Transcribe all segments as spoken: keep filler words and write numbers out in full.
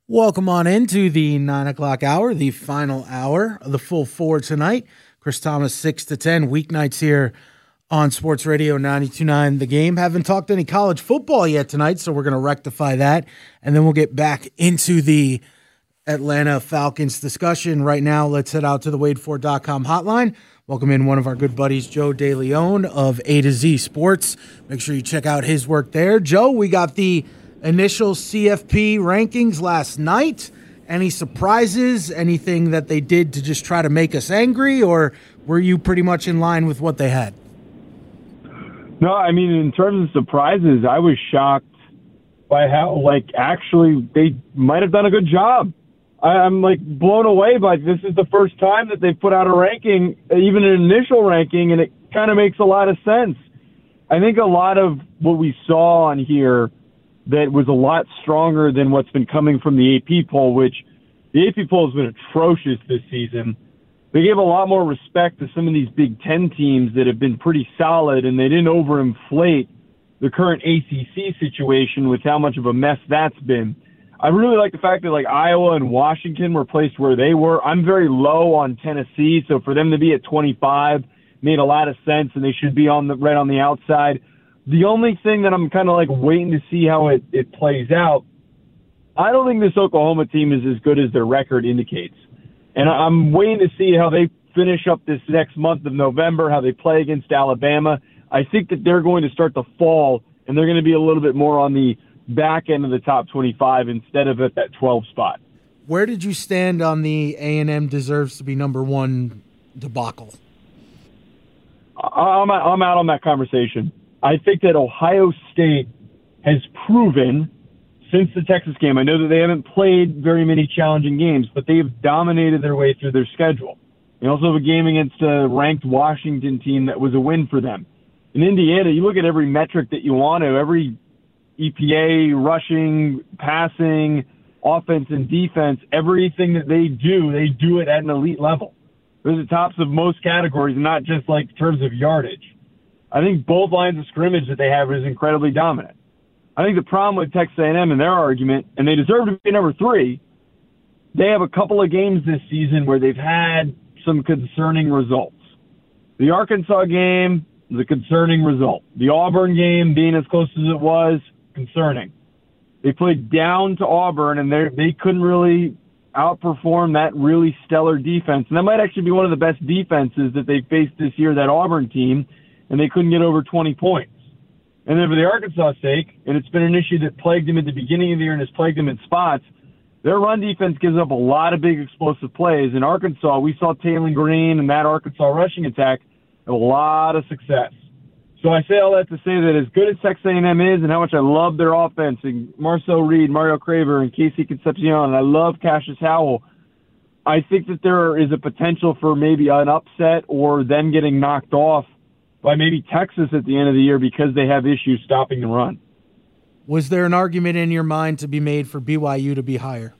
Welcome on into the nine o'clock hour, the final hour of the full four tonight. Chris Thomas, six to ten, weeknights here on Sports Radio ninety-two point nine The Game. Haven't talked any college football yet tonight, so we're going to rectify that, and then we'll get back into the Atlanta Falcons discussion. Right now, let's head out to the Wade Ford dot com hotline. Welcome in one of our good buddies, Joe DeLeon of A to Z Sports. Make sure you check out his work there. Joe, we got the initial C F P rankings last night. Any surprises? Anything that they did to just try to make us angry, or were you pretty much in line with what they had? No, I mean, in terms of surprises, I was shocked by how, like, actually they might have done a good job. I, I'm, like, blown away by this is the first time that they've put out a ranking, even an initial ranking, and it kind of makes a lot of sense. I think a lot of what we saw on here that was a lot stronger than what's been coming from the A P poll, which the A P poll has been atrocious this season. They gave a lot more respect to some of these Big Ten teams that have been pretty solid, and they didn't overinflate the current A C C situation with how much of a mess that's been. I really like the fact that, like, Iowa and Washington were placed where they were. I'm very low on Tennessee, so for them to be at twenty-five made a lot of sense, and they should be on the right on the outside. The only thing that I'm kind of like waiting to see how it, it plays out, I don't think this Oklahoma team is as good as their record indicates. And I'm waiting to see how they finish up this next month of November, how they play against Alabama. I think that they're going to start to fall, and they're going to be a little bit more on the back end of the top twenty-five instead of at that twelve spot. Where did you stand on the A and M deserves to be number one debacle? I'm, I'm out on that conversation. I think that Ohio State has proven since the Texas game, I know that they haven't played very many challenging games, but they have dominated their way through their schedule. They also have a game against a ranked Washington team that was a win for them. In Indiana, you look at every metric that you want to, every E P A, rushing, passing, offense, and defense, everything that they do, they do it at an elite level. They're the tops of most categories, not just like in terms of yardage. I think both lines of scrimmage that they have is incredibly dominant. I think the problem with Texas A and M and their argument, and they deserve to be number three, they have a couple of games this season where they've had some concerning results. The Arkansas game was a concerning result. The Auburn game, being as close as it was, concerning. They played down to Auburn, and they they couldn't really outperform that really stellar defense. And that might actually be one of the best defenses that they faced this year, that Auburn team, and they couldn't get over twenty points. And then for the Arkansas sake, and it's been an issue that plagued them at the beginning of the year and has plagued them in spots, their run defense gives up a lot of big explosive plays. In Arkansas, we saw Taylor Green and that Arkansas rushing attack have a lot of success. So I say all that to say that as good as Texas A and M is and how much I love their offense, and Marcel Reed, Mario Craver, and Casey Concepcion, and I love Cassius Howell, I think that there is a potential for maybe an upset or them getting knocked off by maybe Texas at the end of the year because they have issues stopping the run. Was there an argument in your mind to be made for B Y U to be higher?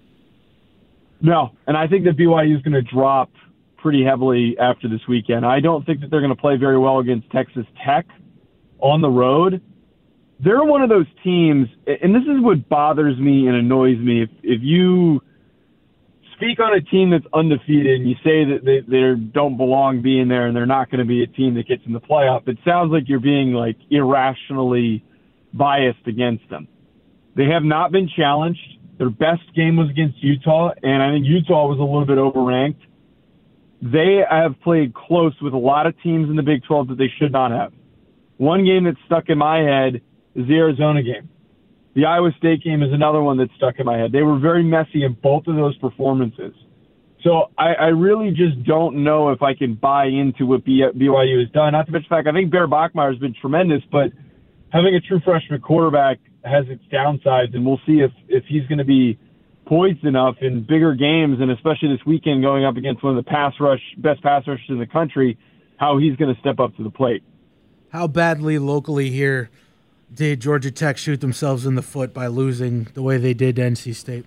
No, and I think that B Y U is going to drop pretty heavily after this weekend. I don't think that they're going to play very well against Texas Tech on the road. They're one of those teams, and this is what bothers me and annoys me. If, if you speak on a team that's undefeated and you say that they, they don't belong being there and they're not going to be a team that gets in the playoff, it sounds like you're being like irrationally biased against them. They have not been challenged. Their best game was against Utah, and I think Utah was a little bit overranked. They have played close with a lot of teams in the Big twelve that they should not have. One game that stuck in my head is the Arizona game. The Iowa State game is another one that stuck in my head. They were very messy in both of those performances. So I, I really just don't know if I can buy into what B Y U has done. Not to mention the fact, I think Bear Bachmeier has been tremendous, but having a true freshman quarterback has its downsides, and we'll see if, if he's going to be poised enough in bigger games, and especially this weekend going up against one of the pass rush best pass rushers in the country, how he's going to step up to the plate. How badly locally here did Georgia Tech shoot themselves in the foot by losing the way they did to N C State?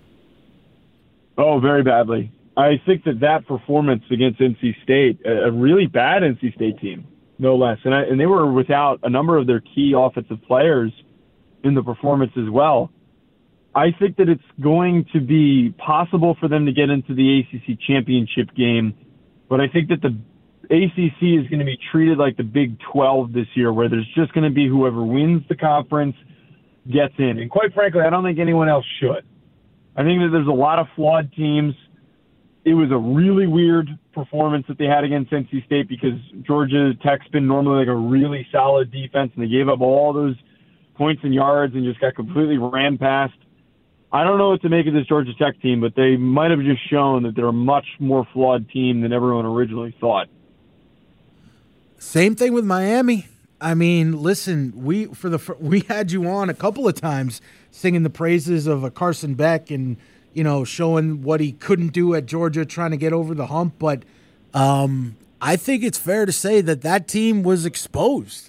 Oh, very badly. I think that that performance against N C State, a really bad N C State team, no less, and, I, and they were without a number of their key offensive players in the performance as well. I think that it's going to be possible for them to get into the A C C championship game, but I think that the A C C is going to be treated like the Big twelve this year, where there's just going to be whoever wins the conference gets in. And quite frankly, I don't think anyone else should. I think that there's a lot of flawed teams. It was a really weird performance that they had against N C State because Georgia Tech's been normally like a really solid defense, and they gave up all those points and yards and just got completely ran past. I don't know what to make of this Georgia Tech team, but they might have just shown that they're a much more flawed team than everyone originally thought. Same thing with Miami. I mean, listen, we for the we had you on a couple of times singing the praises of a Carson Beck and, you know, showing what he couldn't do at Georgia, trying to get over the hump. But um, I think it's fair to say that that team was exposed.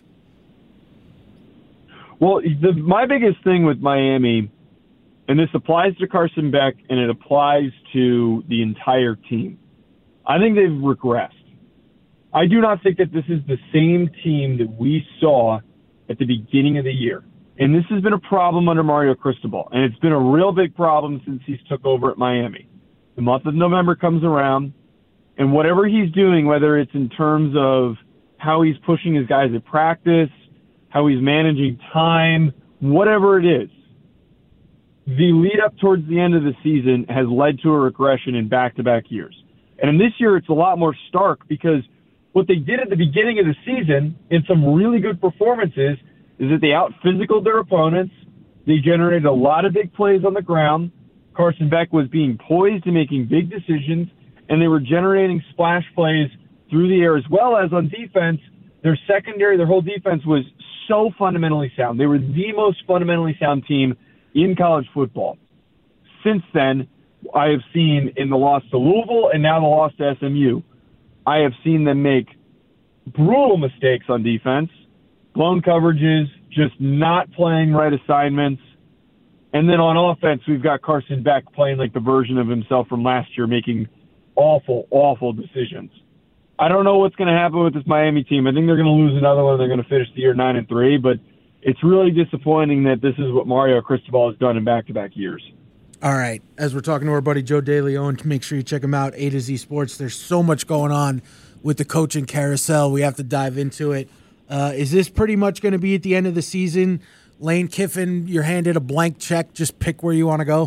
Well, the, my biggest thing with Miami, and this applies to Carson Beck and it applies to the entire team, I think they've regressed. I do not think that this is the same team that we saw at the beginning of the year. And this has been a problem under Mario Cristobal, and it's been a real big problem since he's took over at Miami. The month of November comes around, and whatever he's doing, whether it's in terms of how he's pushing his guys at practice, how he's managing time, whatever it is, the lead up towards the end of the season has led to a regression in back-to-back years. And in this year, it's a lot more stark because what they did at the beginning of the season in some really good performances is that they out-physicaled their opponents. They generated a lot of big plays on the ground. Carson Beck was being poised and making big decisions, and they were generating splash plays through the air as well as on defense. Their secondary, their whole defense was so fundamentally sound. They were the most fundamentally sound team in college football. Since then, I have seen in the loss to Louisville and now the loss to S M U, I have seen them make brutal mistakes on defense, blown coverages, just not playing right assignments. And then on offense, we've got Carson Beck playing like the version of himself from last year, making awful, awful decisions. I don't know what's going to happen with this Miami team. I think they're going to lose another one. They're going to finish the year nine and three, but it's really disappointing that this is what Mario Cristobal has done in back-to-back years. All right. As we're talking to our buddy Joe DeLeon, make sure you check him out, A to Z Sports. There's so much going on with the coaching carousel. We have to dive into it. Uh, is this pretty much going to be at the end of the season? Lane Kiffin, you're handed a blank check. Just pick where you want to go?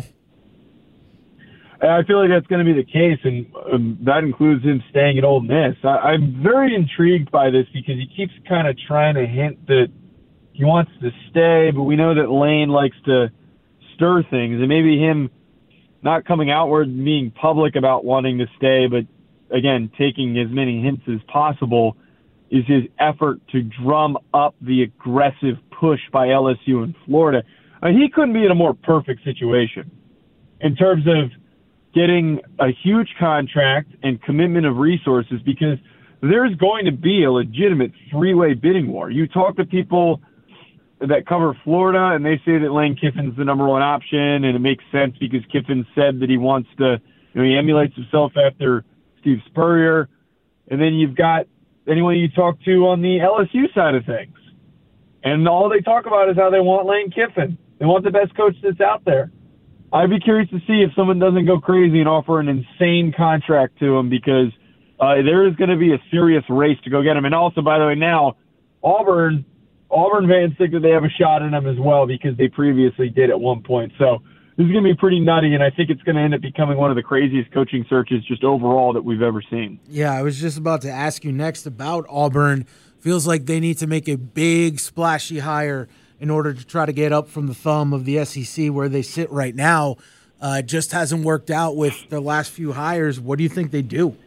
I feel like that's going to be the case, and um, that includes him staying at Ole Miss. I, I'm very intrigued by this because he keeps kind of trying to hint that he wants to stay, but we know that Lane likes to stir things, and maybe him not coming outward and being public about wanting to stay, but again, taking as many hints as possible is his effort to drum up the aggressive push by L S U and Florida. I mean, he couldn't be in a more perfect situation in terms of getting a huge contract and commitment of resources, because there's going to be a legitimate three-way bidding war. You talk to people that cover Florida, and they say that Lane Kiffin's the number one option, and it makes sense because Kiffin said that he wants to, you know, he emulates himself after Steve Spurrier. And then you've got anyone you talk to on the L S U side of things, and all they talk about is how they want Lane Kiffin. They want the best coach that's out there. I'd be curious to see if someone doesn't go crazy and offer an insane contract to him, because uh, there is going to be a serious race to go get him. And also, by the way, now Auburn – Auburn fans think that they have a shot in them as well because they previously did at one point. So this is going to be pretty nutty, and I think it's going to end up becoming one of the craziest coaching searches just overall that we've ever seen. Yeah, I was just about to ask you next about Auburn. Feels like they need to make a big, splashy hire in order to try to get up from the thumb of the S E C where they sit right now. Uh, it just hasn't worked out with their last few hires. What do you think they do?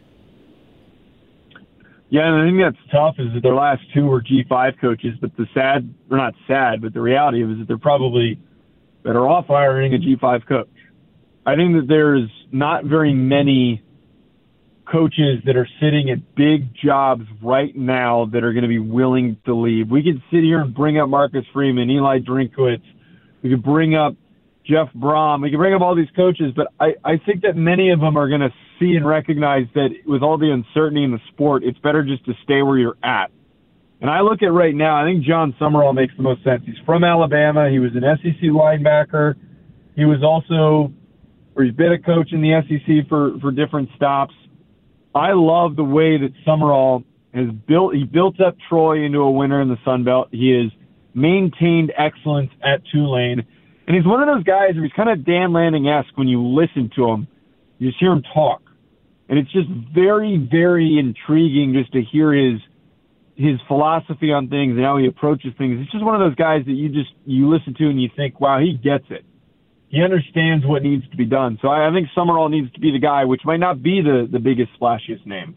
Yeah, and I think that's tough is that their last two were G five coaches, but the sad, or not sad, but the reality is that they're probably better off hiring a G five coach. I think that there's not very many coaches that are sitting at big jobs right now that are going to be willing to leave. We could sit here and bring up Marcus Freeman, Eli Drinkwitz. We could bring up Jeff Brom. We could bring up all these coaches, but I, I think that many of them are going to see and recognize that with all the uncertainty in the sport, it's better just to stay where you're at. And I look at right now, I think John Summerall makes the most sense. He's from Alabama. He was an S E C linebacker. He was also, or he's been a coach in the S E C for, for different stops. I love the way that Summerall has built, he built up Troy into a winner in the Sun Belt. He has maintained excellence at Tulane. And he's one of those guys where he's kind of Dan Lanning-esque when you listen to him. You just hear him talk. And it's just very, very intriguing just to hear his his philosophy on things and how he approaches things. It's just one of those guys that you just you listen to and you think, wow, he gets it. He understands what needs to be done. So I, I think Summerall needs to be the guy, which might not be the, the biggest, splashiest name.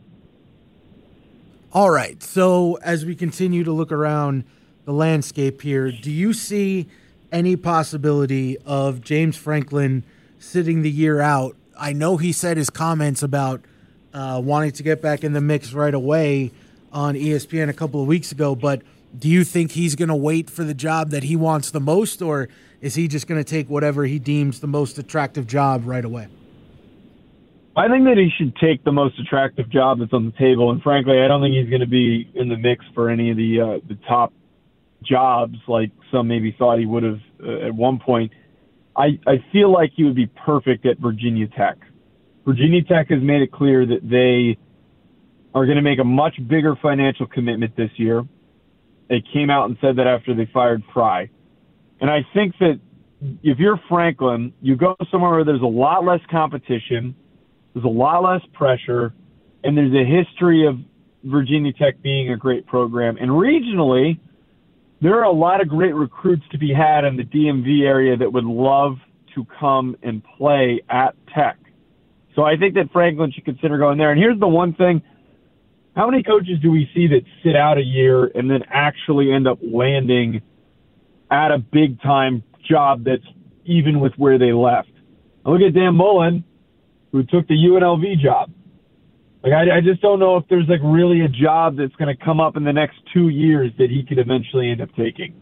All right. So as we continue to look around the landscape here, do you see any possibility of James Franklin sitting the year out? I know he said his comments about uh, wanting to get back in the mix right away on E S P N a couple of weeks ago, but do you think he's going to wait for the job that he wants the most, or is he just going to take whatever he deems the most attractive job right away? I think that he should take the most attractive job that's on the table, and frankly, I don't think he's going to be in the mix for any of the uh, the top jobs like some maybe thought he would have uh, at one point. I, I feel like he would be perfect at Virginia Tech. Virginia Tech has made it clear that they are going to make a much bigger financial commitment this year. They came out and said that after they fired Fry. And I think that if you're Franklin, you go somewhere where there's a lot less competition, there's a lot less pressure, and there's a history of Virginia Tech being a great program. And regionally, there are a lot of great recruits to be had in the D M V area that would love to come and play at Tech. So I think that Franklin should consider going there. And here's the one thing. How many coaches do we see that sit out a year and then actually end up landing at a big-time job that's even with where they left? I look at Dan Mullen, who took the U N L V job. Like, I, I just don't know if there's, like, really a job that's going to come up in the next two years that he could eventually end up taking.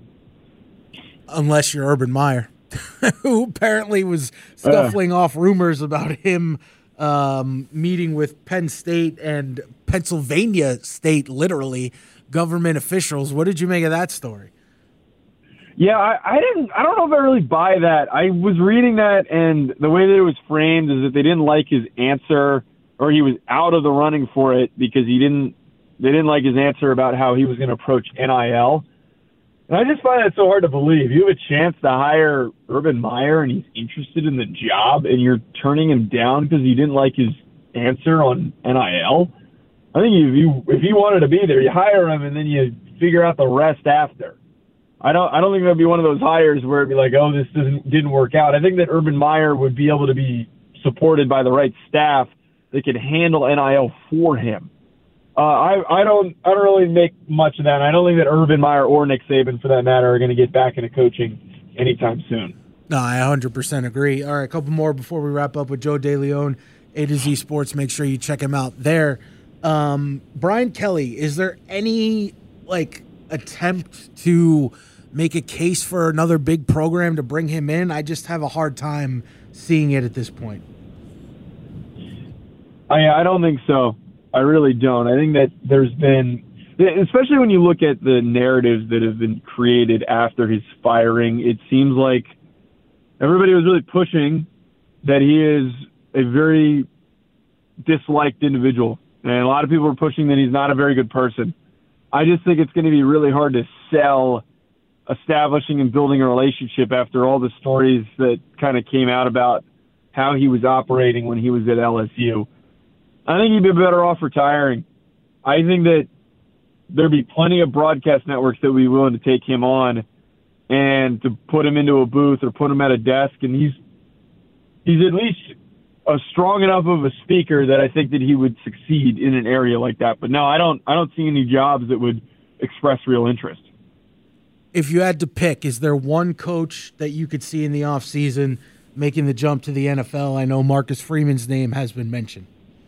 Unless you're Urban Meyer, who apparently was scuffling uh. off rumors about him um, meeting with Penn State and Pennsylvania State, literally, government officials. What did you make of that story? Yeah, I, I didn't. I don't know if I really buy that. I was reading that, and the way that it was framed is that they didn't like his answer, or he was out of the running for it because he didn't. They didn't like his answer about how he was going to approach N I L. And I just find that so hard to believe. You have a chance to hire Urban Meyer, and he's interested in the job, and you're turning him down because you didn't like his answer on N I L. I think if you if he wanted to be there, you hire him, and then you figure out the rest after. I don't. I don't think that'd be one of those hires where it'd be like, oh, this doesn't didn't work out. I think that Urban Meyer would be able to be supported by the right staff that could handle N I L for him. Uh, I I don't I don't really make much of that. And I don't think that Urban Meyer or Nick Saban, for that matter, are going to get back into coaching anytime soon. No, I one hundred percent agree. All right, a couple more before we wrap up with Joe DeLeon, A to Z Sports. Make sure you check him out there. Um, Brian Kelly, is there any like attempt to make a case for another big program to bring him in? I just have a hard time seeing it at this point. I I don't think so. I really don't. I think that there's been, especially when you look at the narratives that have been created after his firing, it seems like everybody was really pushing that he is a very disliked individual. And a lot of people are pushing that he's not a very good person. I just think it's going to be really hard to sell establishing and building a relationship after all the stories that kind of came out about how he was operating when he was at L S U. I think he'd be better off retiring. I think that there'd be plenty of broadcast networks that would be willing to take him on and to put him into a booth or put him at a desk. And he's he's at least a strong enough of a speaker that I think that he would succeed in an area like that. But no, I don't I don't see any jobs that would express real interest. If you had to pick, is there one coach that you could see in the offseason making the jump to the N F L? I know Marcus Freeman's name has been mentioned.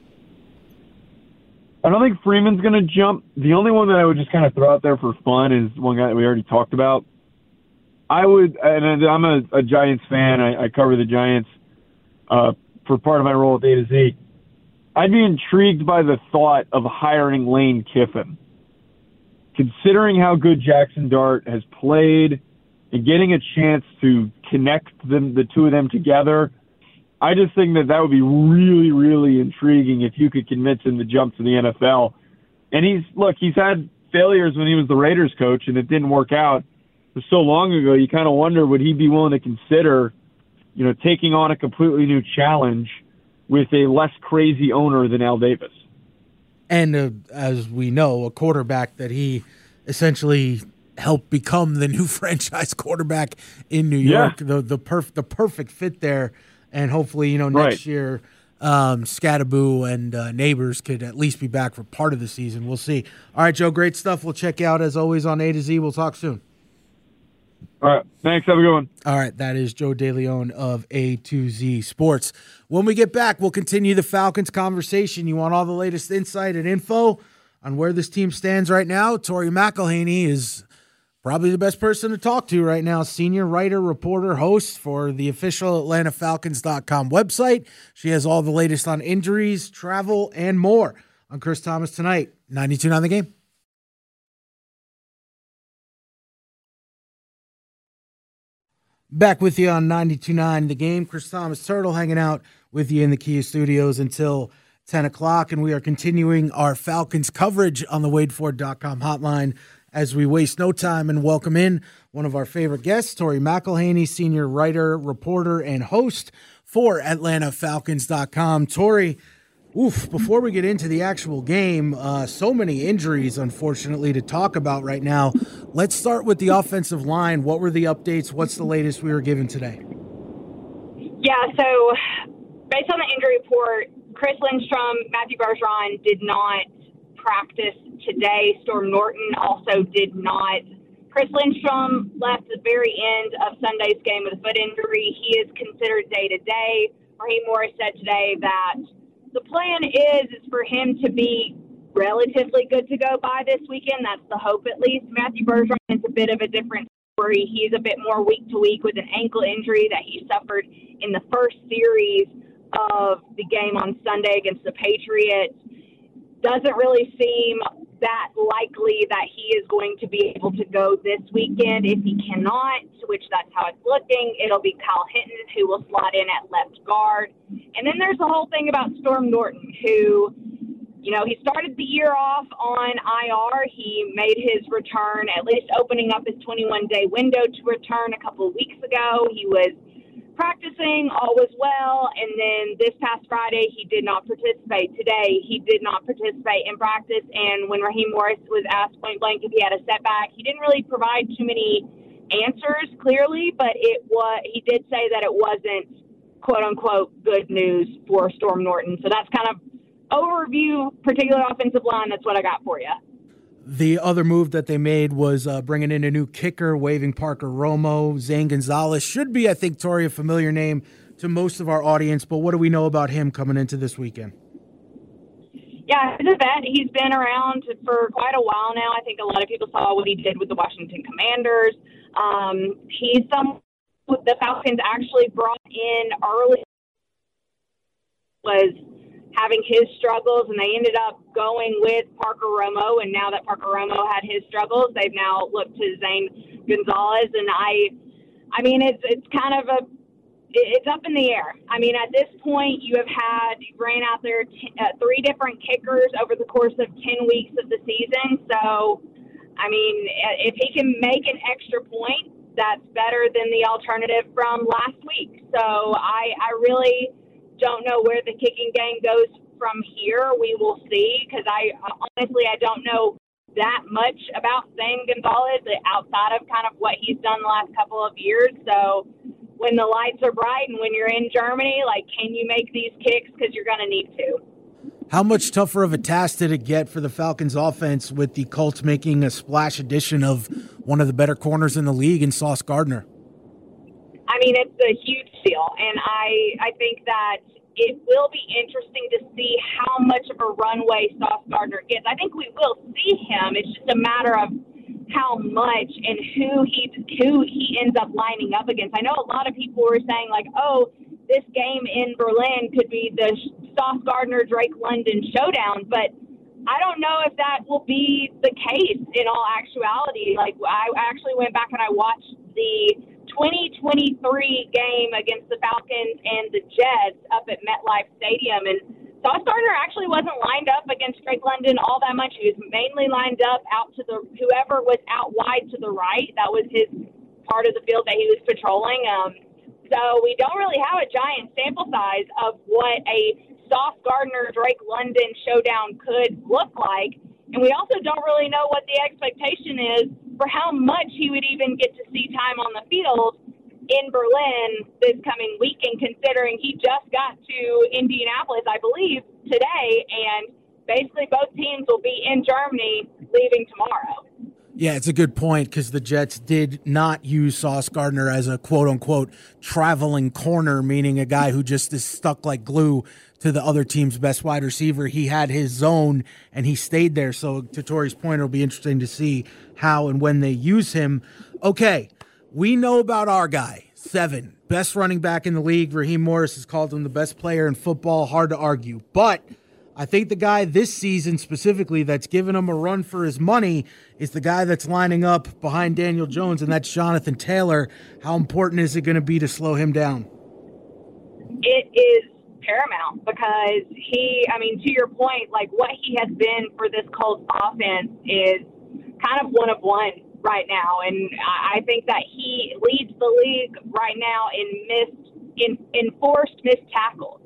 I don't think Freeman's going to jump. The only one that I would just kind of throw out there for fun is one guy that we already talked about. I would, and I'm a, a Giants fan. I, I cover the Giants uh, for part of my role at A to Z. I'd be intrigued by the thought of hiring Lane Kiffin. Considering how good Jackson Dart has played and getting a chance to connect them, the two of them together, I just think that that would be really, really intriguing if you could convince him to jump to the N F L. And he's, look, he's had failures when he was the Raiders coach and it didn't work out. It was so long ago, you kind of wonder, would he be willing to consider, you know, taking on a completely new challenge with a less crazy owner than Al Davis? And uh, as we know, a quarterback that he essentially helped become the new franchise quarterback in New York, yeah. the the, perf- the perfect fit there. And hopefully, you know, next right. year, um, Scattaboo and uh, Neighbors could at least be back for part of the season. We'll see. All right, Joe, great stuff. We'll check you out, as always, on A to Z. We'll talk soon. All right, thanks. Have a good one. All right, that is Joe DeLeon of A to Z Sports. When we get back, we'll continue the Falcons conversation. You want all the latest insight and info on where this team stands right now? Tori McElhaney is probably the best person to talk to right now. Senior writer, reporter, host for the official Atlanta Falcons dot com website. She has all the latest on injuries, travel, and more on Chris Thomas tonight. ninety-two point nine The Game. Back with you on ninety-two point nine The Game. Chris Thomas Turtle hanging out with you in the Kia Studios until ten o'clock, and we are continuing our Falcons coverage on the Wade Ford dot com hotline as we waste no time and welcome in one of our favorite guests, Tori McElhaney, senior writer, reporter, and host for Atlanta Falcons dot com. Tori, oof, before we get into the actual game, uh, so many injuries, unfortunately, to talk about right now. Let's start with the offensive line. What were the updates? What's the latest we were given today? Yeah, so based on the injury report, Chris Lindstrom, Matthew Bergeron did not practice today. Storm Norton also did not. Chris Lindstrom left at the very end of Sunday's game with a foot injury. He is considered day-to-day. Raheem Morris said today that the plan is, is for him to be relatively good to go by this weekend. That's the hope, at least. Matthew Bergeron is a bit of a different story. He's a bit more week to week with an ankle injury that he suffered in the first series of the game on Sunday against the Patriots. Doesn't really seem that likely that he is going to be able to go this weekend. If he cannot, which that's how it's looking, it'll be Kyle Hinton who will slot in at left guard. And then there's the whole thing about Storm Norton, who, you know, he started the year off on I R. He made his return, at least opening up his twenty-one day window to return a couple of weeks ago. He was practicing, all was well, and then this past Friday he did not participate. Today he did not participate in practice, and when Raheem Morris was asked point blank if he had a setback, he didn't really provide too many answers clearly, but it was he did say that it wasn't quote-unquote good news for Storm Norton. So that's kind of overview, particular offensive line. That's what I got for you. The other move that they made was uh, bringing in a new kicker, waiving Parker Romo. Zane Gonzalez should be, I think, Tori, a familiar name to most of our audience, but what do we know about him coming into this weekend? Yeah, he's a vet. He's been around for quite a while now. I think a lot of people saw what he did with the Washington Commanders. Um, he's someone the Falcons actually brought in early, was having his struggles, and they ended up going with Parker Romo. And now that Parker Romo had his struggles, they've now looked to Zane Gonzalez. And I, I mean, it's it's kind of a, it's up in the air. I mean, at this point, you have had you ran out there t- uh, three different kickers over the course of ten weeks of the season. So, I mean, if he can make an extra point, that's better than the alternative from last week. So I, I really don't know where the kicking game goes from here. We will see, because I honestly I don't know that much about Zane Gonzalez outside of kind of what he's done the last couple of years. So when the lights are bright and when you're in Germany, like, can you make these kicks? Because you're going to need to. How much tougher of a task did it get for the Falcons offense with the Colts making a splash edition of one of the better corners in the league in Sauce Gardner? I mean, it's a huge deal, and I I think that it will be interesting to see how much of a runway Sauce Gardner gets. I think we will see him. It's just a matter of how much and who he who he ends up lining up against. I know a lot of people were saying, like, oh, this game in Berlin could be the Sauce Gardner Drake London showdown, but I don't know if that will be the case in all actuality. Like, I actually went back and I watched the twenty twenty-three game against the Falcons and the Jets up at MetLife Stadium. And Sauce Gardner actually wasn't lined up against Drake London all that much. He was mainly lined up out to the whoever was out wide to the right. That was his part of the field that he was patrolling. Um, so we don't really have a giant sample size of what a Sauce Gardner Drake London showdown could look like. And we also don't really know what the expectation is for how much he would even get to see time on the field in Berlin this coming weekend, considering he just got to Indianapolis, I believe, today, and basically both teams will be in Germany leaving tomorrow. Yeah, it's a good point because the Jets did not use Sauce Gardner as a quote-unquote traveling corner, meaning a guy who just is stuck like glue to the other team's best wide receiver. He had his zone, and he stayed there. So to Tori's point, it'll be interesting to see how and when they use him. Okay, we know about our guy, seven, best running back in the league. Raheem Morris has called him the best player in football. Hard to argue. But I think the guy this season specifically that's given him a run for his money is the guy that's lining up behind Daniel Jones, and that's Jonathan Taylor. How important is it going to be to slow him down? It is paramount because he, I mean, to your point, like what he has been for this Colts offense is kind of one of one right now. And I think that he leads the league right now in missed, in enforced missed tackles.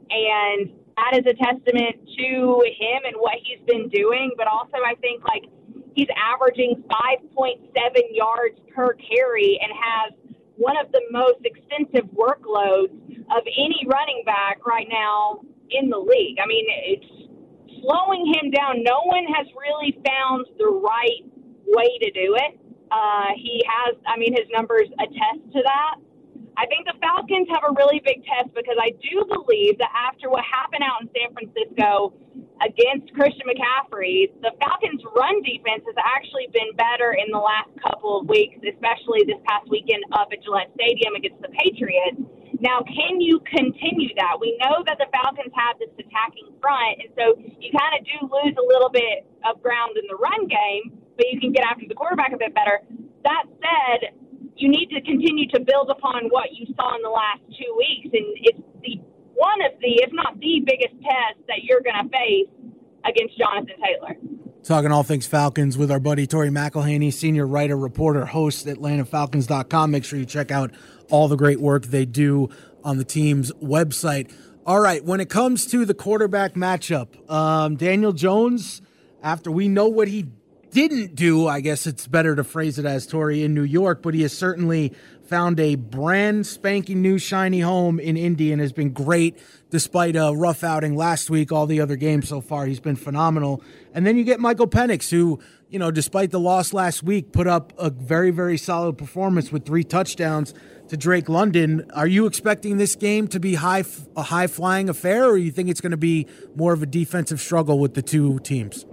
And that is a testament to him and what he's been doing. But also I think like he's averaging five point seven yards per carry and has one of the most extensive workloads of any running back right now in the league. I mean, it's slowing him down. No one has really found the right way to do it. Uh, he has, I mean, his numbers attest to that. I think the Falcons have a really big test because I do believe that after what happened out in San Francisco against Christian McCaffrey, the Falcons' run defense has actually been better in the last couple of weeks, especially this past weekend up at Gillette Stadium against the Patriots. Now, can you continue that? We know that the Falcons have this attacking front, and so you kind of do lose a little bit of ground in the run game, but you can get after the quarterback a bit better. That said, you need to continue to build upon what you saw in the last two weeks, and it's the one of the, if not the biggest test that you're going to face against Jonathan Taylor. Talking all things Falcons with our buddy Tori McElhaney, senior writer, reporter, host at Atlanta Falcons dot com. Make sure you check out all the great work they do on the team's website. All right, when it comes to the quarterback matchup, um, Daniel Jones, after we know what he didn't do, I guess it's better to phrase it as, Tori, in New York, but he has certainly found a brand spanking new shiny home in Indy and has been great despite a rough outing last week. All the other games so far, he's been phenomenal. And then you get Michael Penix, who, you know, despite the loss last week, put up a very, very solid performance with three touchdowns to Drake London. Are you expecting this game to be high, a high-flying affair, or you think it's going to be more of a defensive struggle with the two teams?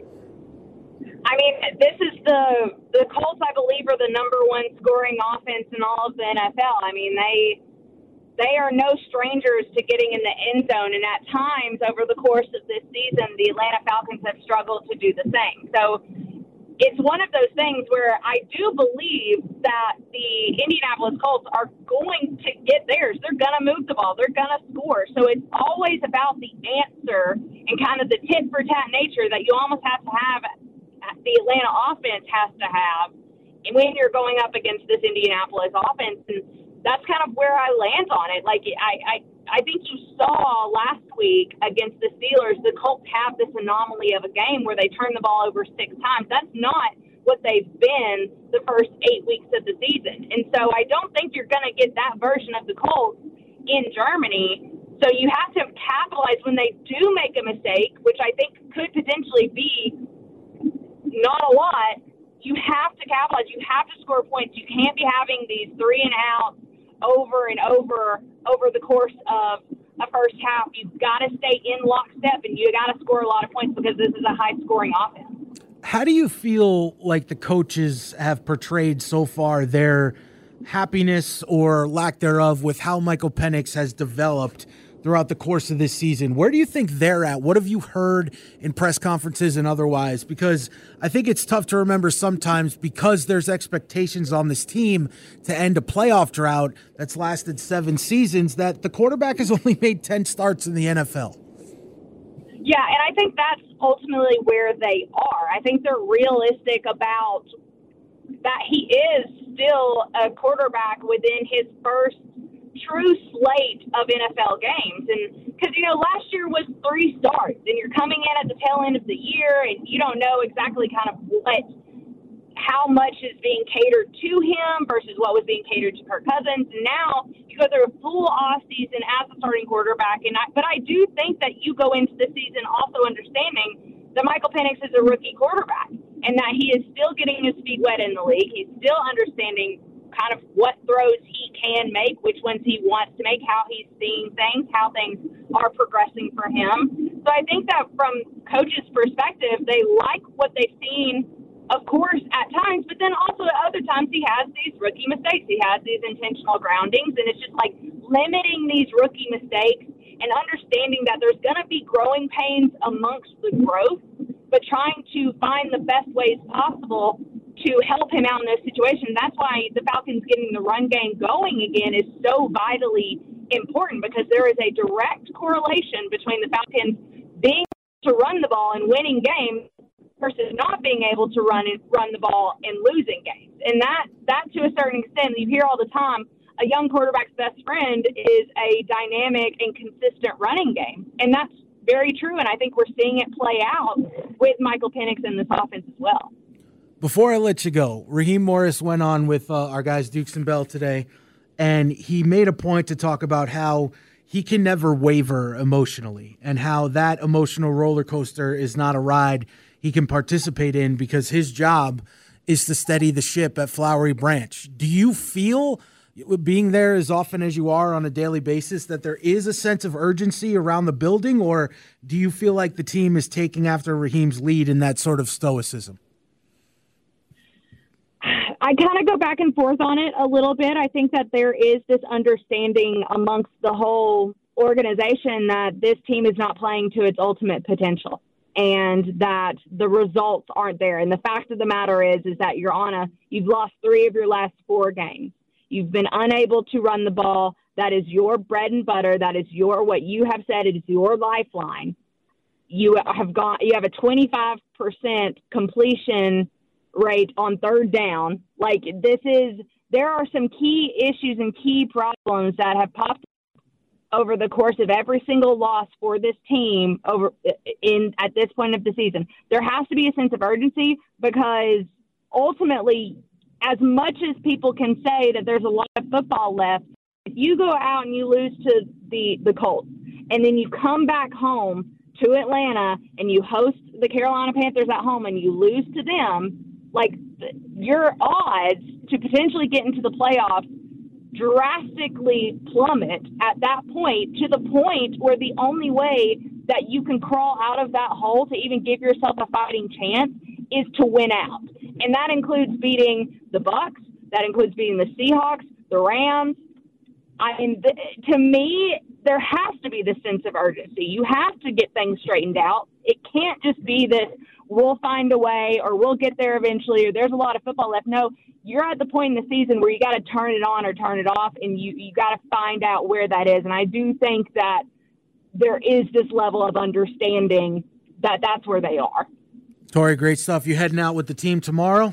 I mean, this is the the Colts, I believe, are the number one scoring offense in all of the N F L. I mean, they they are no strangers to getting in the end zone, and at times over the course of this season, the Atlanta Falcons have struggled to do the same. So it's one of those things where I do believe that the Indianapolis Colts are going to get theirs. They're going to move the ball. They're going to score. So it's always about the answer and kind of the tit-for-tat nature that you almost have to have the Atlanta offense has to have and when you're going up against this Indianapolis offense. And that's kind of where I land on it. Like, I, I, I think you saw last week against the Steelers, the Colts have this anomaly of a game where they turn the ball over six times. That's not what they've been the first eight weeks of the season. And so I don't think you're going to get that version of the Colts in Germany. So you have to capitalize when they do make a mistake, which I think could potentially be not a lot. You have to capitalize. You have to score points. You can't be having these three and outs over and over over the course of a first half. You've got to stay in lockstep, and you got to score a lot of points because this is a high-scoring offense. How do you feel like the coaches have portrayed so far their happiness or lack thereof with how Michael Penix has developed throughout the course of this season. Where do you think they're at? What have you heard in press conferences and otherwise? Because I think it's tough to remember sometimes because there's expectations on this team to end a playoff drought that's lasted seven seasons that the quarterback has only made ten starts in the N F L. Yeah, and I think that's ultimately where they are. I think they're realistic about that he is still a quarterback within his first true slate of N F L games. And because, you know, last year was three starts, and you're coming in at the tail end of the year, and you don't know exactly kind of what, how much is being catered to him versus what was being catered to Kirk Cousins. And now you go through a full off season as a starting quarterback. And I, but I do think that you go into the season also understanding that Michael Penix is a rookie quarterback and that he is still getting his feet wet in the league. He's still understanding kind of what throws he can make, which ones he wants to make, how he's seeing things, how things are progressing for him. So I think that from coaches' perspective, they like what they've seen, of course, at times, but then also at other times he has these rookie mistakes. He has these intentional groundings, and it's just like limiting these rookie mistakes and understanding that there's going to be growing pains amongst the growth, but trying to find the best ways possible to help him out in those situations. That's why the Falcons getting the run game going again is so vitally important, because there is a direct correlation between the Falcons being able to run the ball and winning games versus not being able to run and run the ball and losing games. And that, that to a certain extent, you hear all the time, a young quarterback's best friend is a dynamic and consistent running game. And that's very true, and I think we're seeing it play out with Michael Penix in this offense as well. Before I let you go, Raheem Morris went on with uh, our guys Dukes and Bell today, and he made a point to talk about how he can never waver emotionally and how that emotional roller coaster is not a ride he can participate in because his job is to steady the ship at Flowery Branch. Do you feel, being there as often as you are on a daily basis, that there is a sense of urgency around the building, or do you feel like the team is taking after Raheem's lead in that sort of stoicism? I kind of go back and forth on it a little bit. I think that there is this understanding amongst the whole organization that this team is not playing to its ultimate potential and that the results aren't there. And the fact of the matter is, is that you're on a, you've lost three of your last four games. You've been unable to run the ball. That is your bread and butter. That is your, what you have said, it is your lifeline. You have got, you have a twenty-five percent completion rate on third down. Like, this is, there are some key issues and key problems that have popped over the course of every single loss for this team over in at this point of the season. There has to be a sense of urgency, because ultimately, as much as people can say that there's a lot of football left, if you go out and you lose to the, the Colts and then you come back home to Atlanta and you host the Carolina Panthers at home and you lose to them, like, your odds to potentially get into the playoffs drastically plummet at that point, to the point where the only way that you can crawl out of that hole to even give yourself a fighting chance is to win out. And that includes beating the Bucs. That includes beating the Seahawks, the Rams. I mean, th- to me, there has to be this sense of urgency. You have to get things straightened out. It can't just be this, we'll find a way, or we'll get there eventually, or there's a lot of football left. No, you're at the point in the season where you got to turn it on or turn it off, and you, you got to find out where that is. And I do think that there is this level of understanding that that's where they are. Tori, great stuff. You heading out with the team tomorrow?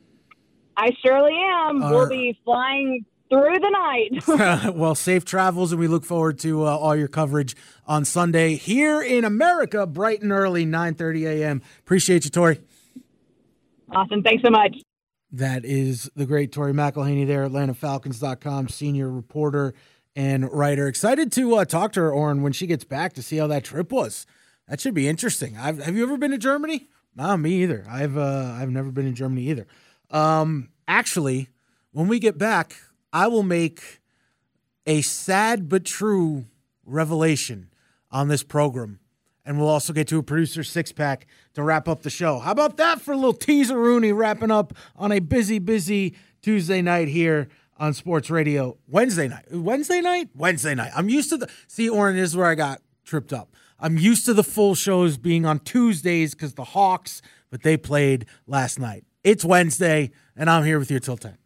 I surely am. Uh, we'll be flying through the night. Well, safe travels, and we look forward to uh, all your coverage on Sunday here in America, bright and early, nine thirty a.m. Appreciate you, Tori. Awesome. Thanks so much. That is the great Tori McElhaney there, Atlanta Falcons dot com, senior reporter and writer. Excited to uh, talk to her, Oren, when she gets back to see how that trip was. That should be interesting. I've, have you ever been to Germany? No, me either. I've uh, I've never been to Germany either. Um, actually, when we get back, I will make a sad but true revelation on this program. And we'll also get to a producer six-pack to wrap up the show. How about that for a little teaser-rooney wrapping up on a busy, busy Tuesday night here on Sports Radio Wednesday night. Wednesday night? Wednesday night. I'm used to the – see, Oren, this is where I got tripped up. I'm used to the full shows being on Tuesdays because the Hawks, but they played last night. It's Wednesday, and I'm here with you till ten.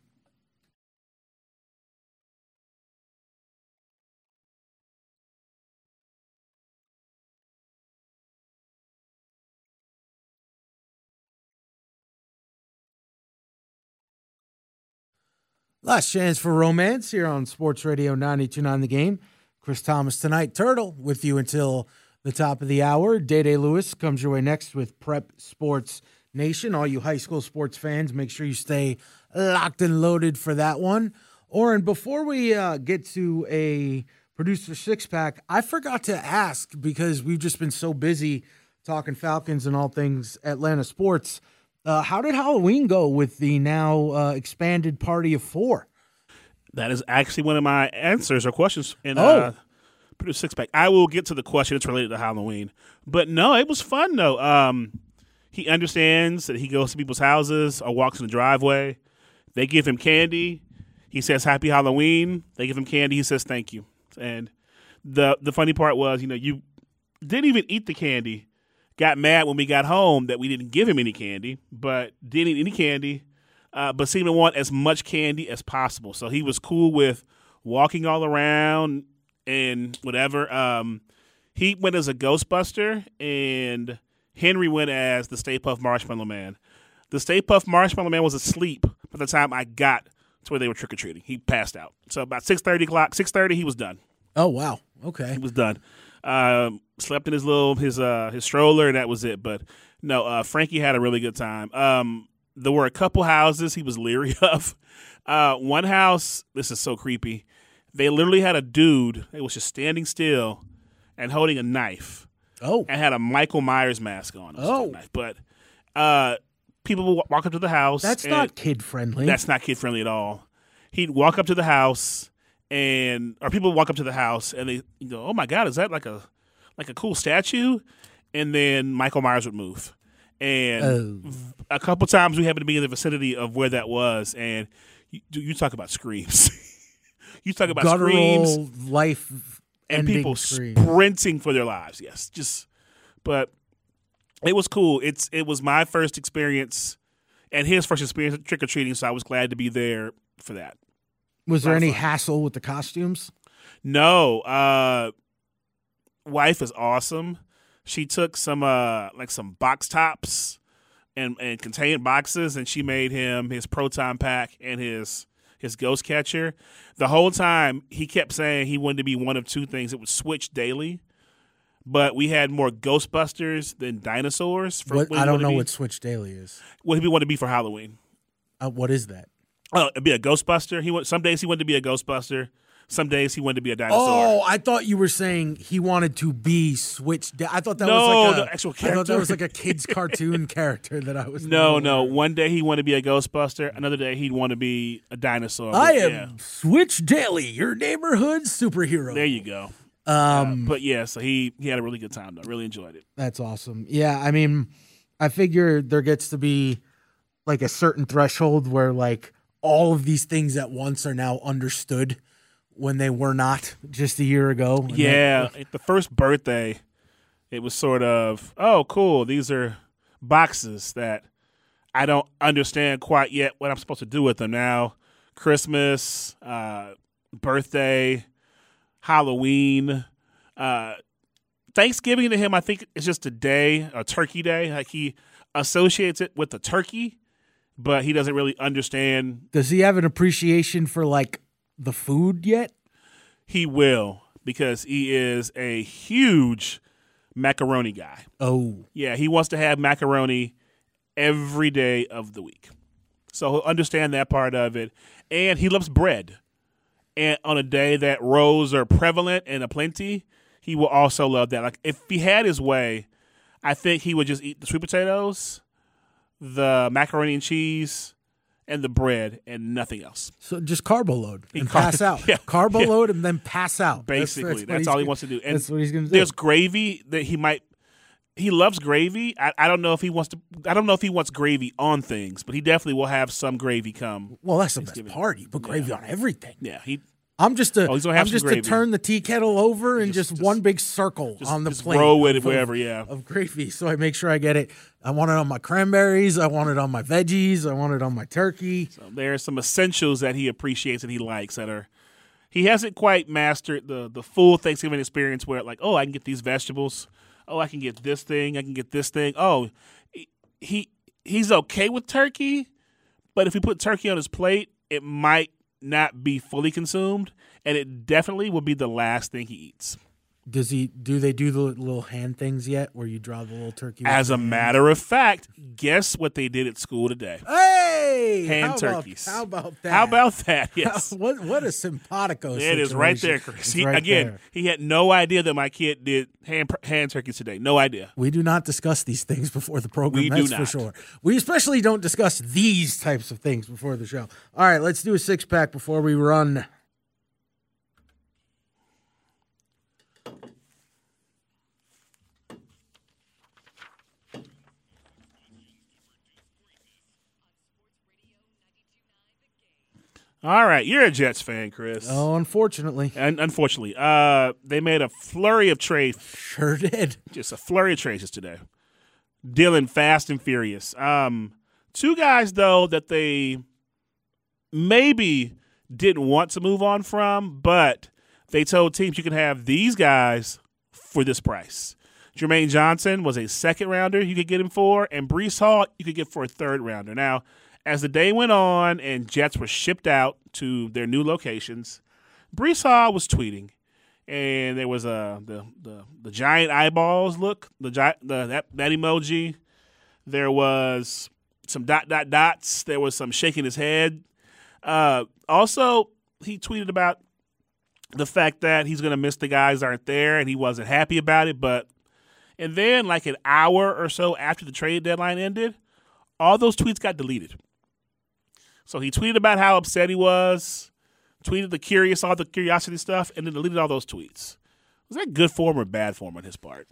Last chance for romance here on Sports Radio ninety-two point nine The Game. Chris Thomas tonight, Turtle, with you until the top of the hour. Day-Day Lewis comes your way next with Prep Sports Nation. All you high school sports fans, make sure you stay locked and loaded for that one. Oren, before we uh, get to a producer six-pack, I forgot to ask because we've just been so busy talking Falcons and all things Atlanta sports. Uh, how did Halloween go with the now uh, expanded party of four? That is actually one of my answers or questions in oh. uh, Produce Six Pack. I will get to the question. It's related to Halloween. But no, it was fun, though. Um, he understands that he goes to people's houses or walks in the driveway. They give him candy. He says, Happy Halloween. They give him candy. He says, thank you. And the the funny part was, you know, you didn't even eat the candy. Got mad when we got home that we didn't give him any candy, but didn't eat any candy, uh, but seemed to want as much candy as possible. So he was cool with walking all around and whatever. Um, he went as a Ghostbuster, and Henry went as the Stay Puft Marshmallow Man. The Stay Puft Marshmallow Man was asleep by the time I got to where they were trick-or-treating. He passed out. So about six thirty o'clock, six thirty, he was done. Oh, wow. Okay. He was done. Um, slept in his little his uh his stroller, and that was it. But no, uh, Frankie had a really good time. Um, there were a couple houses he was leery of. Uh, one house, this is so creepy. They literally had a dude that was just standing still and holding a knife. Oh, and had a Michael Myers mask on. Oh, knife. But uh, people would walk up to the house. That's not kid friendly. That's not kid friendly at all. He'd walk up to the house. And or people walk up to the house and they go, "Oh my God, is that like a like a cool statue?" And then Michael Myers would move. And oh. a couple times we happened to be in the vicinity of where that was, and you, you talk about screams. you talk about Guttural, screams, life, and people screams. sprinting for their lives. Yes, just but it was cool. It's it was my first experience and his first experience trick or treating, so I was glad to be there for that. Was there any hassle with the costumes? No. Uh, wife is awesome. She took some uh, like some box tops and, and contained boxes, and she made him his proton pack and his his ghost catcher. The whole time he kept saying he wanted to be one of two things. It would switch daily, but we had more Ghostbusters than dinosaurs. For what, I don't know what Switch Daily is. What he wanted to be for Halloween. Uh, what is that? Oh, it'd be a Ghostbuster. He went, some days he wanted to be a Ghostbuster. Some days he wanted to be a dinosaur. Oh, I thought you were saying he wanted to be Switch. Da- I thought that no, was like a the actual character. I thought that was like a kid's cartoon character that I was. No, no. One day he wanted to be a Ghostbuster. Another day he'd want to be a dinosaur. I am yeah. Switch Daily, your neighborhood superhero. There you go. Um, uh, but yeah, so he he had a really good time though. Really enjoyed it. That's awesome. Yeah, I mean, I figure there gets to be like a certain threshold where like all of these things at once are now understood when they were not just a year ago. And yeah, that, the first birthday, it was sort of, oh, cool. These are boxes that I don't understand quite yet what I'm supposed to do with them now. Christmas, uh, birthday, Halloween, uh, Thanksgiving to him, I think it's just a day, a turkey day. Like he associates it with the turkey, but he doesn't really understand. Does he have an appreciation for like the food yet? He will, because he is a huge macaroni guy. Oh. Yeah, he wants to have macaroni every day of the week. So he'll understand that part of it. And he loves bread. And on a day that rows are prevalent and aplenty, he will also love that. Like if he had his way, I think he would just eat the sweet potatoes, the macaroni and cheese, and the bread, and nothing else. So just carbo load and car- pass out. Yeah, carbo yeah. load and then pass out. Basically, that's, that's, that's all he wants to do. And that's what he's going to do. There's gravy that he might he loves gravy. I, I don't know if he wants to. I don't know if he wants gravy on things, but he definitely will have some gravy come. Well, that's the best part. You put gravy yeah. on everything. Yeah, he. I'm just to. Oh, he's gonna have I'm some just gravy. to turn the tea kettle over and just, Just- one just- big circle Just, on the just plate. roll with it of- wherever. Yeah. Of gravy, so I make sure I get it. I want it on my cranberries. I want it on my veggies. I want it on my turkey. So there are some essentials that he appreciates and he likes that are. He hasn't quite mastered the the full Thanksgiving experience where like, oh, I can get these vegetables. Oh, I can get this thing. I can get this thing. Oh, he he's okay with turkey, but if we put turkey on his plate, it might not be fully consumed, and it definitely will be the last thing he eats. Does he? Do they do the little hand things yet, where you draw the little turkey? with As your a hand? matter of fact, guess what they did at school today? Hey, Hand how turkeys. About, how about that? How about that? Yes. what what a simpatico. It is right there, situation. Chris. It's He, right again, there. he had no idea that my kid did hand hand turkeys today. No idea. We do not discuss these things before the program. We do that's not. for sure. We especially don't discuss these types of things before the show. All right, let's do a six pack before we run. All right, you're a Jets fan, Chris. Oh, unfortunately, And unfortunately, uh, they made a flurry of trades, sure did. just a flurry of trades today, dealing fast and furious. Um, two guys though that they maybe didn't want to move on from, but they told teams you can have these guys for this price. Jermaine Johnson was a second rounder you could get him for, and Breece Hall you could get for a third rounder. Now, as the day went on and Jets were shipped out to their new locations, Breece Hall was tweeting, and there was a the the, the giant eyeballs look, the, gi- the that that emoji. There was some dot dot dots. There was some shaking his head. Uh, also, he tweeted about the fact that he's going to miss the guys that aren't there, and he wasn't happy about it. But and then, like an hour or so after the trade deadline ended, all those tweets got deleted. So he tweeted about how upset he was, tweeted the curious, all the curiosity stuff, and then deleted all those tweets. Was that good form or bad form on his part?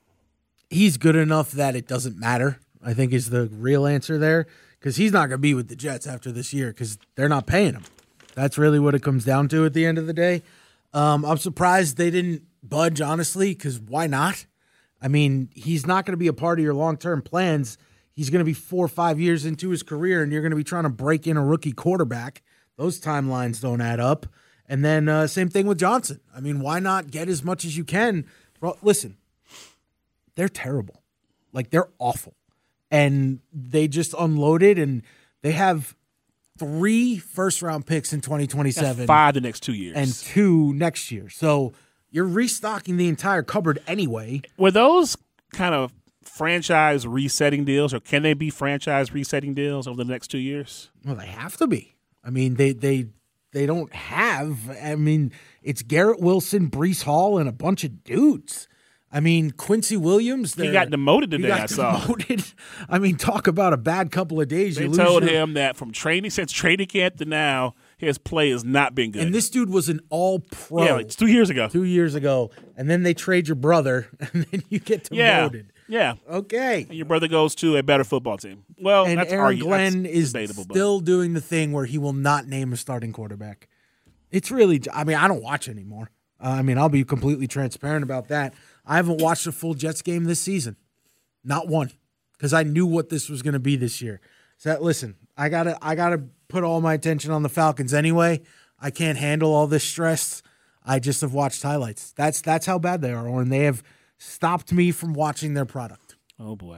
He's good enough that it doesn't matter, I think is the real answer there, because he's not going to be with the Jets after this year because they're not paying him. That's really what it comes down to at the end of the day. Um, I'm surprised they didn't budge, honestly, because why not? I mean, he's not going to be a part of your long-term plans. He's going to be four or five years into his career, and you're going to be trying to break in a rookie quarterback. Those timelines don't add up. And then uh, same thing with Johnson. I mean, why not get as much as you can? Well, listen, they're terrible. Like, they're awful. And they just unloaded, and they have three first-round picks in twenty twenty-seven. Five the next two years. And two next year. So you're restocking the entire cupboard anyway. Were those kind of franchise resetting deals, or can they be franchise resetting deals over the next two years? Well, they have to be. I mean, they they they don't have. I mean, it's Garrett Wilson, Breece Hall, and a bunch of dudes. I mean, Quincy Williams. He got demoted he today, got I saw. demoted. I mean, talk about a bad couple of days. They you lose told your, him that from training, since training camp to now, his play has not been good. And this dude was an all-pro. yeah, like two years ago. two years ago, and then they trade your brother, and then you get Yeah, demoted. yeah. Okay. And your brother goes to a better football team. Well, And that's Aaron argue, Glenn that's is debatable, but- still doing the thing where he will not name a starting quarterback. It's really, I mean, I don't watch anymore. Uh, I mean, I'll be completely transparent about that. I haven't watched a full Jets game this season. Not one. Because I knew what this was going to be this year. So listen, I gotta I gotta put all my attention on the Falcons anyway. I can't handle all this stress. I just have watched highlights. That's that's how bad they are, Oren. They have stopped me from watching their product. Oh, boy.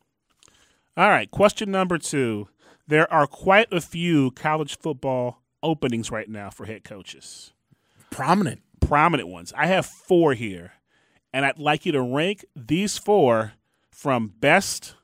All right, question number two. There are quite a few college football openings right now for head coaches. Prominent. Prominent ones. I have four here, and I'd like you to rank these four from best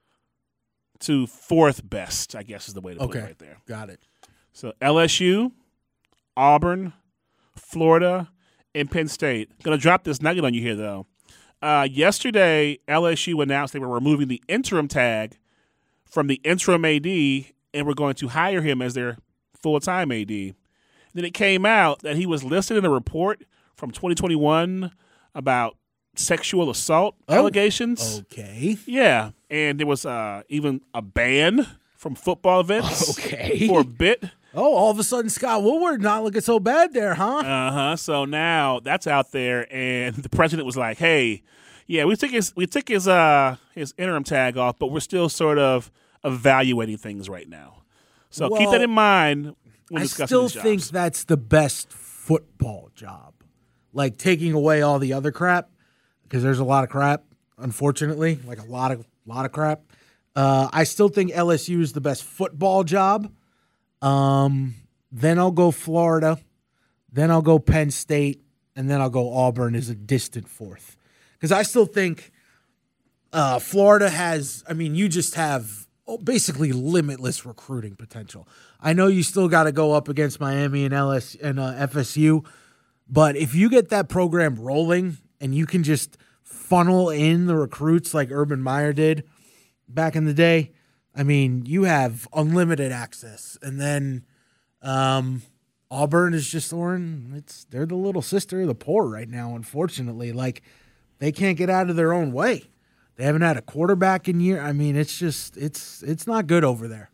to fourth best, I guess is the way to put Okay. it right there. Got it. So L S U, Auburn, Florida, and Penn State. Going to drop this nugget on you here, though. Uh, yesterday, L S U announced they were removing the interim tag from the interim A D and were going to hire him as their full-time A D. Then it came out that he was listed in a report from twenty twenty-one about sexual assault Oh, allegations. Okay. Yeah, and there was uh, even a ban from football events Okay. for a bit. Oh, all of a sudden, Scott Woodward not looking so bad there, huh? Uh huh. So now that's out there, and the president was like, "Hey, yeah, we took his we took his uh his interim tag off, but we're still sort of evaluating things right now. So keep Well, that in mind when I discussing still these jobs." think that's the best football job. Like taking away all the other crap, because there's a lot of crap, unfortunately, like a lot of lot of crap. Uh, I still think L S U is the best football job. Um, then I'll go Florida. Then I'll go Penn State. And then I'll go Auburn as a distant fourth. Because I still think uh, Florida has, I mean, you just have basically limitless recruiting potential. I know you still got to go up against Miami and L S and uh, F S U. But if you get that program rolling and you can just funnel in the recruits like Urban Meyer did back in the day, I mean, you have unlimited access. And then um, Auburn is just, Oren, it's they're the little sister of the poor right now, unfortunately. Like, they can't get out of their own way. They haven't had a quarterback in year. I mean, it's just, it's it's not good over there.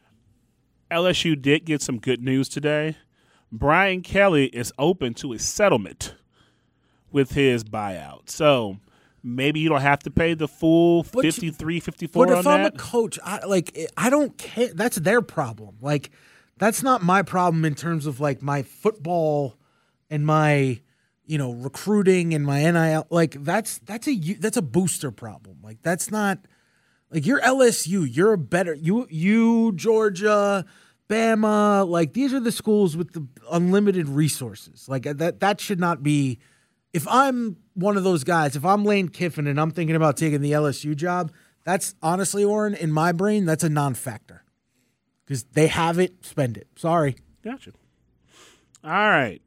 L S U did get some good news today. Brian Kelly is open to a settlement with his buyout. So maybe you don't have to pay the full But you- fifty-three, fifty-four But on if I'm that. a coach, I like I don't care. That's their problem. Like, that's not my problem in terms of like my football and my, you know, recruiting and my N I L. Like, that's that's a that's a booster problem. Like, that's not like you're L S U. You're a better you you Georgia, Bama. Like, these are the schools with the unlimited resources. Like that that should not be. If I'm one of those guys, if I'm Lane Kiffin and I'm thinking about taking the L S U job, that's honestly, Warren, in my brain, that's a non-factor. Because they have it, spend it. Sorry. Gotcha. All right.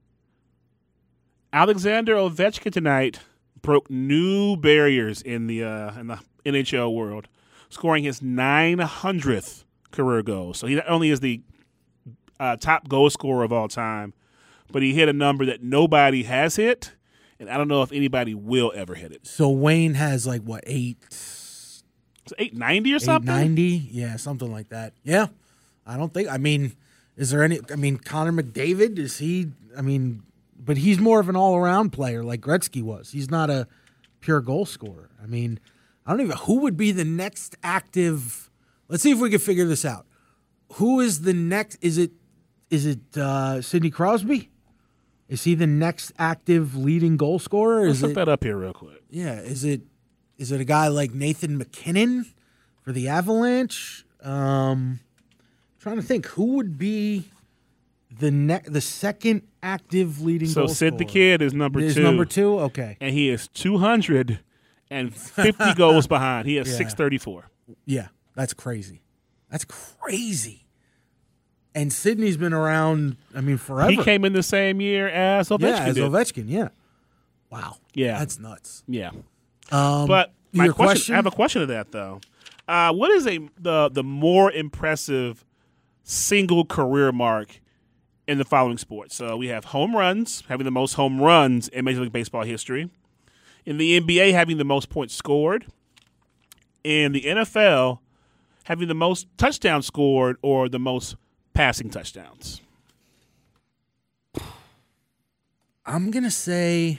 Alexander Ovechkin tonight broke new barriers in the uh, in the N H L world, scoring his nine hundredth career goal. So he not only is the uh, top goal scorer of all time, but he hit a number that nobody has hit, and I don't know if anybody will ever hit it. So Wayne has like, what, eight? Is it eight ninety or something? eight ninety? Yeah, something like that. Yeah. I don't think, I mean, is there any, I mean, Connor McDavid, is he, I mean, but he's more of an all-around player like Gretzky was. He's not a pure goal scorer. I mean, I don't even, who would be the next active, let's see if we can figure this out. Who is the next, is it, is it uh, Sidney Crosby? Is he the next active leading goal scorer? Let's Is look it, that up here real quick. yeah, is it is it a guy like Nathan McKinnon for the Avalanche? Um, trying to think who would be the ne- the second active leading So goal Sid the scorer. Kid is number Is two. number two? Okay. And he is two hundred fifty goals behind. He has Yeah. six thirty-four. Yeah, that's crazy. That's crazy. And Sydney's been around, I mean, forever. He came in the same year as Ovechkin yeah, as did. Ovechkin, yeah. Wow. Yeah. That's nuts. Yeah. Um, But my your question, question? I have a question to that though. Uh, what is a the the more impressive single career mark in the following sports? So we have home runs, having the most home runs in Major League Baseball history. In the N B A, having the most points scored. In the N F L, having the most touchdowns scored or the most passing touchdowns. I'm going to say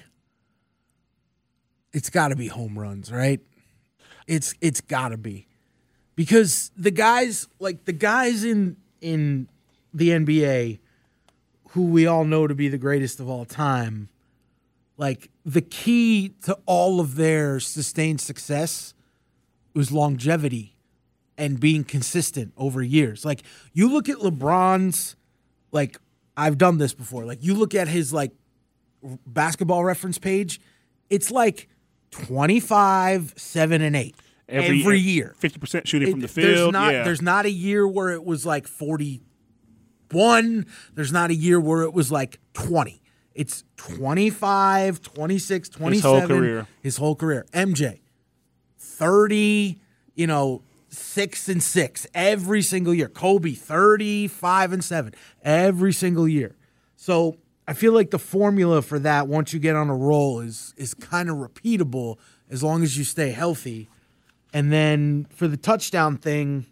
it's got to be home runs, right? It's it's got to be. Because the guys, like the guys in in the N B A who we all know to be the greatest of all time, like the key to all of their sustained success was longevity and being consistent over years. Like you look at LeBron's, like I've done this before. Like you look at his like basketball reference page, it's like twenty-five, seven, and eight every, every year. fifty percent shooting It- from the There's field. not, yeah. there's not a year where it was like forty-one. There's not a year where it was like twenty. It's twenty-five, twenty-six, twenty-seven. His whole career. His whole career. M J, thirty, you know, six and six every single year. Kobe, thirty-five and seven every single year. So I feel like the formula for that, once you get on a roll, is is kind of repeatable as long as you stay healthy. And then for the touchdown thing,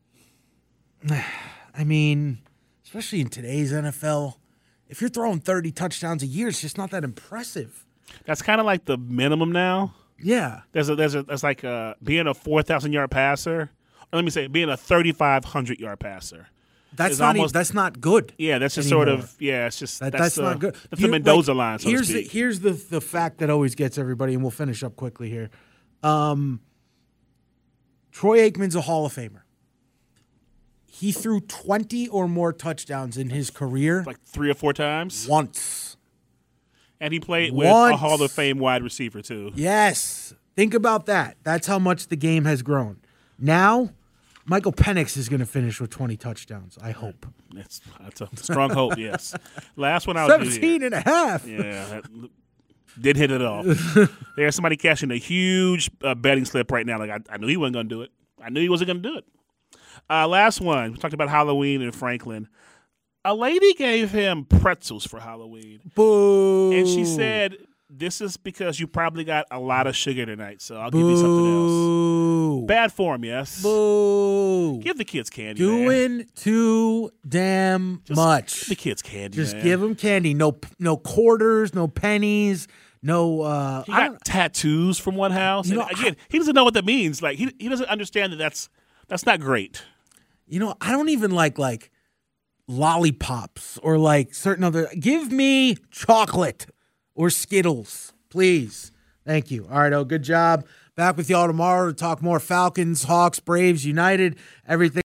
I mean, especially in today's N F L, if you're throwing thirty touchdowns a year, it's just not that impressive. That's kind of like the minimum now. Yeah. There's a there's a there's like a, being a four thousand yard passer. Or let me say being a thirty five hundred yard passer. That's It's not almost- even, that's not good. Yeah, that's just anymore. sort of yeah. It's just That, that's, that's the, not good. That's You- the Mendoza like, line. So here's to the speak. here's the the fact that always gets everybody, and we'll finish up quickly here. Um, Troy Aikman's a Hall of Famer. He threw twenty or more touchdowns in his career like three or four times, once. and he played with Once. a Hall of Fame wide receiver too. Yes. Think about that. That's how much the game has grown. Now, Michael Penix is going to finish with twenty touchdowns, I hope. That's, that's a strong hope. Yes. Last one I was seventeen and a half. Yeah, that did hit it off. There's somebody cashing a huge uh, betting slip right now. Like I, I knew he wasn't going to do it. I knew he wasn't going to do it. Uh, last one. We talked about Halloween in Franklin. A lady gave him pretzels for Halloween, Boo. and she said, "This is because you probably got a lot of sugar tonight, so I'll give you something else." Boo. Bad form, yes. Boo. Give the kids candy. man. Doing too damn Just much. Give the kids candy. Just man. give them candy. No, no quarters. No pennies. No. Uh, He I got don't, tattoos from one house. You And know, again, he doesn't know what that means. Like he he doesn't understand that that's that's not great. you know, I don't even like like lollipops or like certain other. Give me chocolate or Skittles, please. Thank you. All right, oh, good job. Back with y'all tomorrow to talk more Falcons, Hawks, Braves, United, everything.